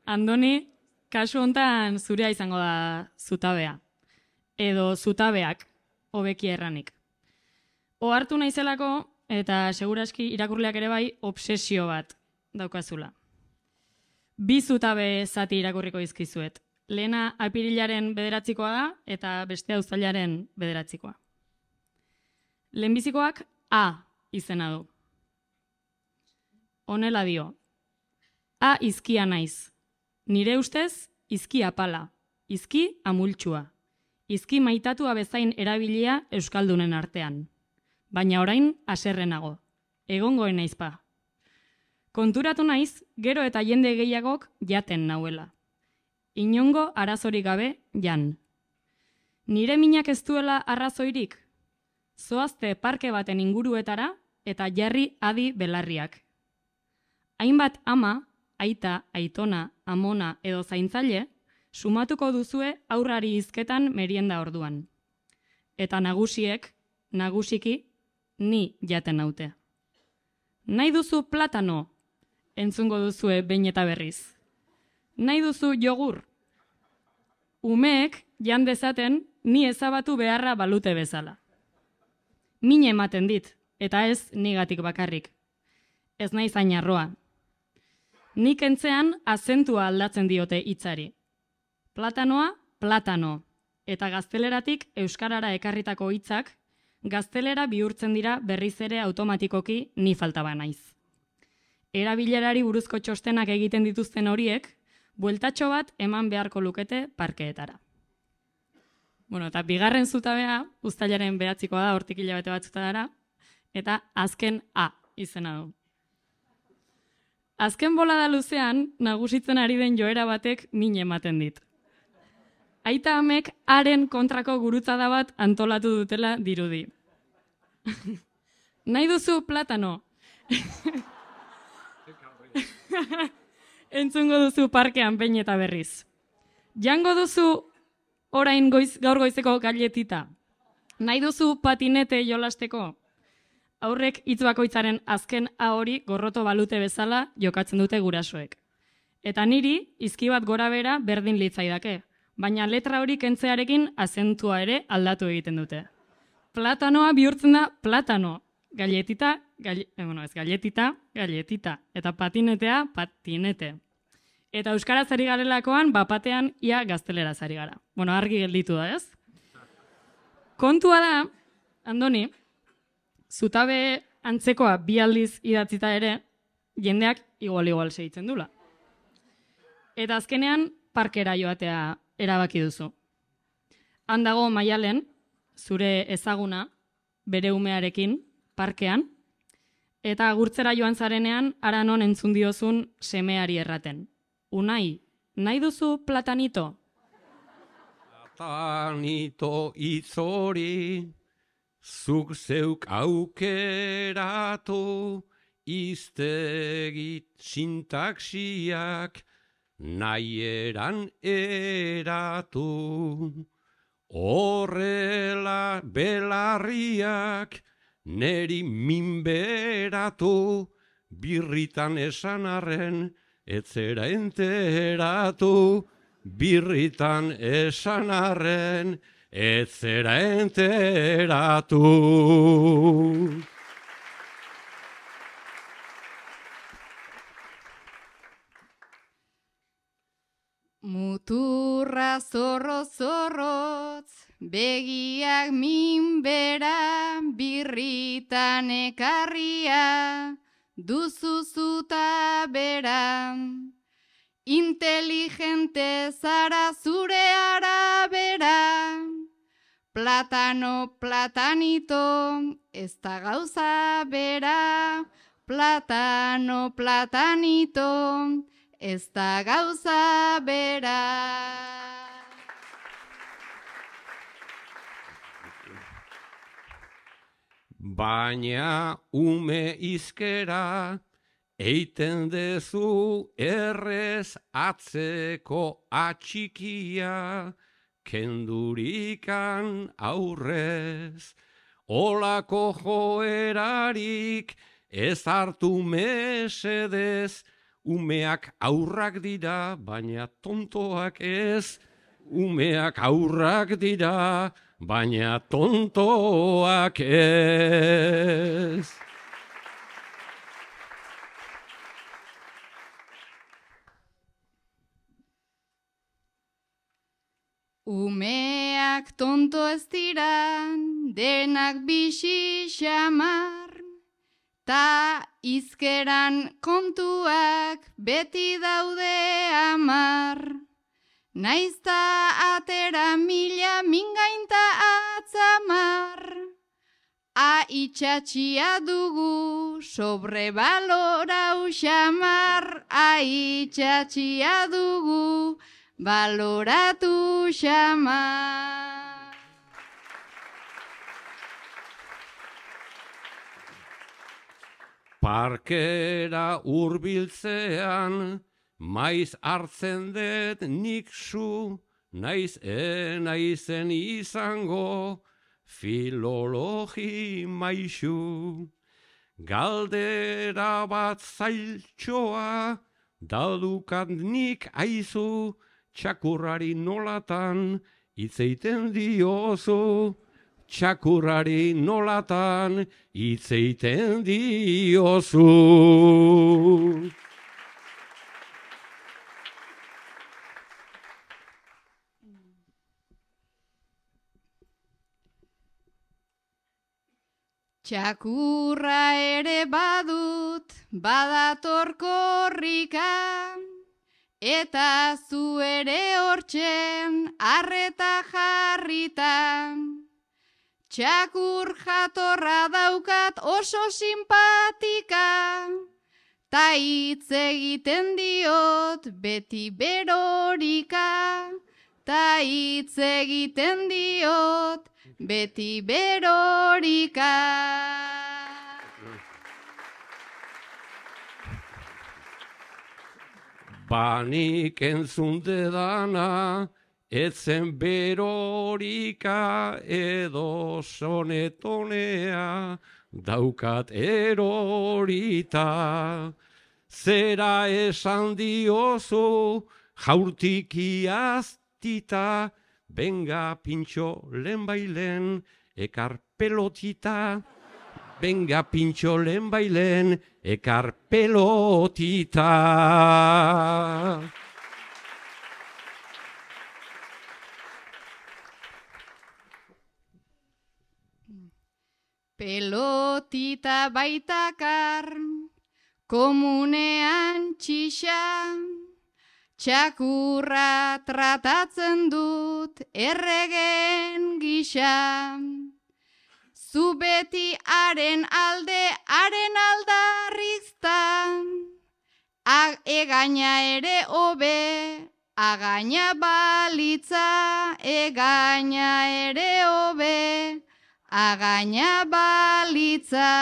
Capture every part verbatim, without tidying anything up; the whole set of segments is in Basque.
Andoni, kasu hontan zurea izango da zutabea. Edo zutabeak, hobeki erranik. Ohartu naizelako, eta seguraski irakurleak ere bai, obsesio bat daukazula. Bi zutabe zati irakurriko dizkizuet. Lehena apirilaren bederatzikoa da, eta bestea uztailaren bederatzikoa. Lehenbizikoak A izena du. Honela dio. A izkia naiz. Nire ustez, izki apala. Izki amultsua. Izki maitatua bezain erabilia euskaldunen artean. Baina orain haserrenago. Egongoen naizpa. Konturatu naiz, gero eta jende gehiagok jaten nauela. Inongo arazorik gabe jan. Nire minak ez duela arrazoirik. Zoazte parke baten inguruetara eta jarri adi belarriak. Hainbat ama, aita, aitona, amona edo zaintzaile, sumatuko duzue aurrari hizketan merienda orduan. Eta nagusiek, nagusiki, ni jaten naute. Nahi duzu platano, entzungo duzue behin eta berriz. Nahi duzu jogur. Umeek jan dezaten ni ezabatu beharra balute bezala. Min ematen dit, eta ez nigatik bakarrik. Ez naiz hain arroa. Nik entzean azentua aldatzen diote hitzari. Platanoa, platano. Eta gazteleratik euskarara ekarritako hitzak, gaztelera bihurtzen dira berriz ere automatikoki ni faltaba naiz. Erabilerari buruzko txostenak egiten dituzten horiek, bueltatxo bat eman beharko lukete parkeetara. Bueno, eta bigarren zutabea, uztailaren beratzikoa da, hortik hilabete batzutara, eta azken A izena du. Azken bolada luzean, nagusitzen ari den joera batek min ematen dit. Aita amek haren kontrako gurutzada bat antolatu dutela dirudi. Nahi duzu platano? Entzungo duzu parkean behin eta berriz. Jango duzu orain goiz, gaur goizeko galletita. Nahi duzu patinete jolasteko? Aurrek hitz bakoitzaren azken A hori gorroto balute bezala jokatzen dute gurasoek. Eta niri, izki bat gora bera berdin litzaidake, baina letra hori kentzearekin azentua ere aldatu egiten dute. Platanoa bihurtzen da platano, galletita, galle, eh, bueno, ez galletita, galletita, eta patinetea, patinete. Eta euskaraz ari garelakoan, bapatean ia gazteleraz ari gara. Bueno, argi gelditu da, ez? Kontua da, Andoni, zutabe antzekoa bi aldiz idatzita ere, jendeak igual-igual segitzen dula. Eta azkenean, parkera joatea erabaki duzu. Han dago Maialen, zure ezaguna, bere umearekin, parkean, eta agurtzera joan zarenean, hara non entzun diozun semeari erraten. Unai, nahi duzu platanito? Platanito itzori, zuk zeuk aukeratu, iztegit sintaxiak, nahi eran eratu. Horrela belarriak, neri minberatu, birritan esan arren, etzera enteratu, birritan esan arren, etzera enteratu. Muturra zorro-zorrotz, begiak minbera, birritan ekarria, duzu zuta bera. Inteligente zara zure arabera, platano, platanito, ez da gauza bera, platano, platanito, ez da gauza bera. Baina ume izkera, eiten dezu errez atzeko atxikia, kendurikan aurrez. Olako joerarik ez hartu mesedez, umeak aurrak dira, baina tontoak ez. Umeak aurrak dira, baina tontoak ez. Umeak tonto ez dira, denak bixi xamar, ta izkeran kontuak beti daude amar. Naizta atera mila mingainta atzamar, a itxatxia dugu sobrebalorau xamar, a itxatxia dugu baloratu xamar. Parkera hurbiltzean, maiz hartzen dut nik zu, naiz enaizen izango, filologi maisu. Galdera bat zailtxoa, daudukat nik aizu, txakurrari nolatan hitzeiten diozu. Txakurrari nolatan hitzeiten diozu. Txakurra ere badut, badator korrika, eta zu ere hortzen arreta jarrita. Txakur jatorra daukat oso simpatika, ta hitz egiten diot beti berorika, ta hitz egiten diot beti berorika. Banik entzunte dana, etzen berorika edo sonetonea, daukat erorita. Zera esan diozu, jaurtik iaztita, benga pintxo lehenbailen, ekar pelotita. Benga pintxo lehenbailen, ekar pelotita. Pelotita baitakar, komunean txixa, txakurra tratatzen dut erregen gisa. Zu beti haren alde, haren aldarrizta, egaina ere hobe, againa balitza, egaina ere hobe, againa balitza.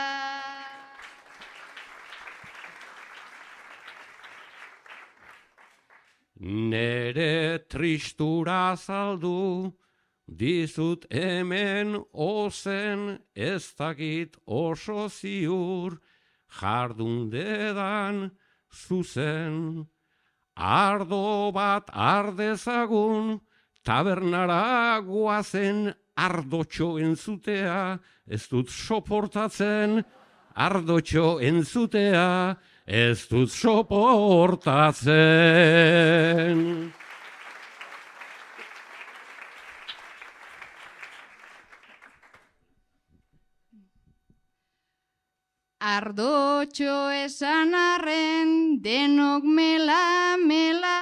Nere tristura saldu, dizut hemen ozen, ez dakit oso ziur, jardun dedan zuzen. Ardo bat ardezagun, tabernara guazen, ardotxo entzutea, ez dut soportatzen, ardotxo entzutea, ez dut soportatzen. Ardotxo esan arren denok mela mela,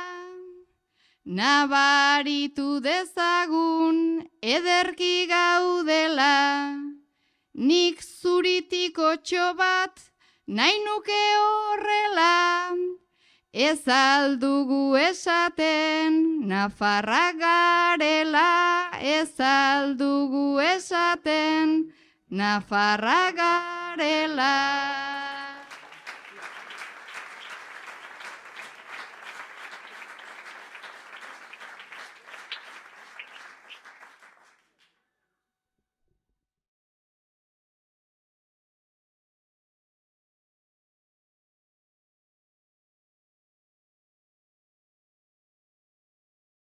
nabaritu dezagun ederki gaudela. Nik zuritiko bat nahi nuke horrela, ez aldugu esaten nafarra garela, ez aldugu esaten nafarra garela.